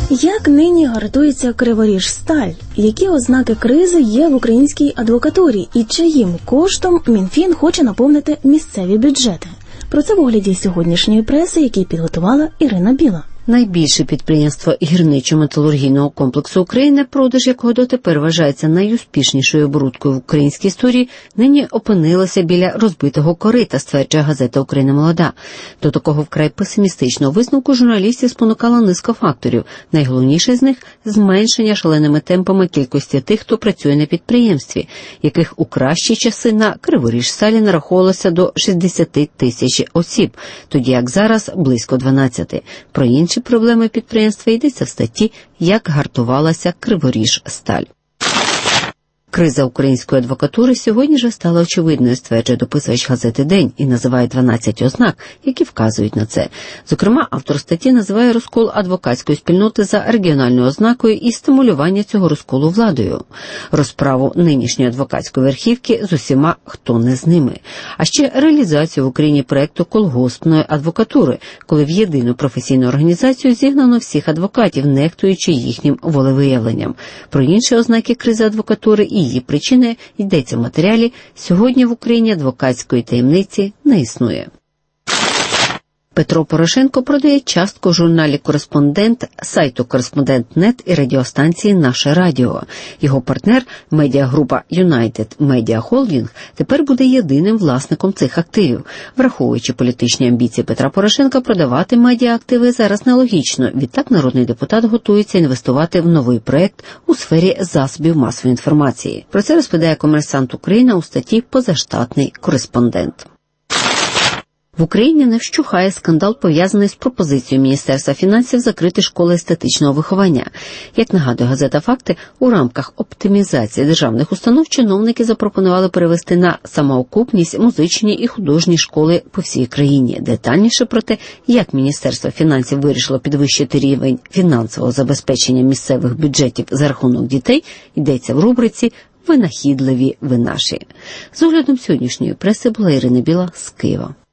Як нині гартується Криворіжсталь? Які ознаки кризи є в українській адвокатурі? І чиїм коштом Мінфін хоче наповнити місцеві бюджети? Про це в огляді сьогоднішньої преси, який підготувала Ірина Біла. Найбільше підприємство гірничо-металургійного комплексу України, продаж якого дотепер вважається найуспішнішою оборудкою в українській історії, нині опинилося біля розбитого корита, стверджує газета «Україна молода». До такого вкрай песимістичного висновку журналістів спонукала низка факторів. Найголовніше з них – зменшення шаленими темпами кількості тих, хто працює на підприємстві, яких у кращі часи на Криворіжсталі нараховувалося до 60 тисяч осіб, тоді як зараз близько 12. Про інші проблеми підприємства йдеться в статті «Як гартувалася Криворіжсталь». Криза української адвокатури сьогодні вже стала очевидною, стверджує дописувач газети «День» і називає 12 ознак, які вказують на це. Зокрема, автор статті називає розкол адвокатської спільноти за регіональною ознакою і стимулювання цього розколу владою. Розправу нинішньої адвокатської верхівки з усіма, хто не з ними. А ще реалізацію в Україні проєкту колгоспної адвокатури, коли в єдину професійну організацію зігнано всіх адвокатів, нехтуючи їхнім волевиявленням. Про інші ознаки кризи адвокатури і її причини йдеться в матеріалі «Сьогодні в Україні адвокатської таємниці не існує». Петро Порошенко продає частку в журналі «Кореспондент», сайту «Кореспондент.нет» і радіостанції «Наше Радіо». Його партнер, медіагрупа United Media Holding, тепер буде єдиним власником цих активів. Враховуючи політичні амбіції Петра Порошенка, продавати медіаактиви зараз нелогічно. Відтак народний депутат готується інвестувати в новий проєкт у сфері засобів масової інформації. Про це розповідає «Комерсант Україна» у статті «Позаштатний кореспондент». В Україні не вщухає скандал, пов'язаний з пропозицією Міністерства фінансів закрити школи естетичного виховання. Як нагадує газета «Факти», у рамках оптимізації державних установ чиновники запропонували перевести на самоокупність музичні і художні школи по всій країні. Детальніше про те, як Міністерство фінансів вирішило підвищити рівень фінансового забезпечення місцевих бюджетів за рахунок дітей, йдеться в рубриці «Винахідливі ви наші». З оглядом сьогоднішньої преси була Ірина Біла з Києва.